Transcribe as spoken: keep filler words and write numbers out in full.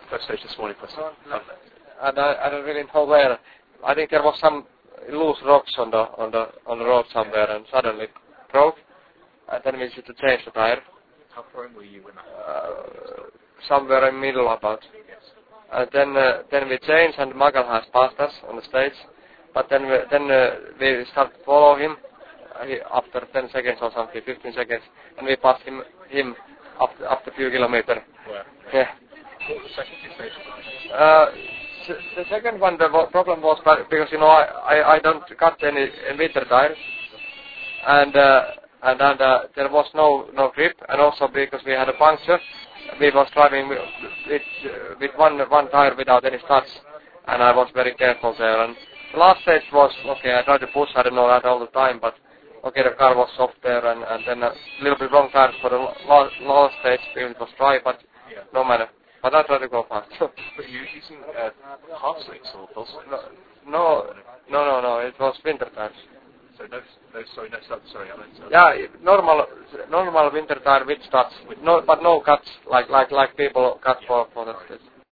first stage this morning, first. And I, I don't really know where. I think there was some loose rocks on the on the on the road somewhere, and suddenly it broke. And then we had to change the tire. How far in were you when that? Uh, somewhere in the middle about. Yes. And then uh, then we changed, and Magal has passed us on the stage. But then we, then uh, we started to follow him uh, he, after ten seconds or something, fifteen seconds, and we passed him him after after a few kilometers. Wow. Yeah. What was the second stage? Uh, the second one, the problem was that because you know I, I, I don't cut any, any winter tires, and uh, and and uh, there was no no grip, and also because we had a puncture, we was driving with with, uh, with one one tire without any studs, and I was very careful there. And the last stage was okay. I tried to push, I don't know that all the time, but okay, the car was soft there, and and then a little bit wrong tires for the last last stage because it was dry, but yeah. no matter. But I tried to go fast. But you're using uh, half slicks or full slicks? No, no, no, no, it was winter tires. So no, no, sorry, no studs, sorry, I meant. Yeah, normal, normal winter tire with studs, with no, but no cuts, like, like, like people cut for, for the.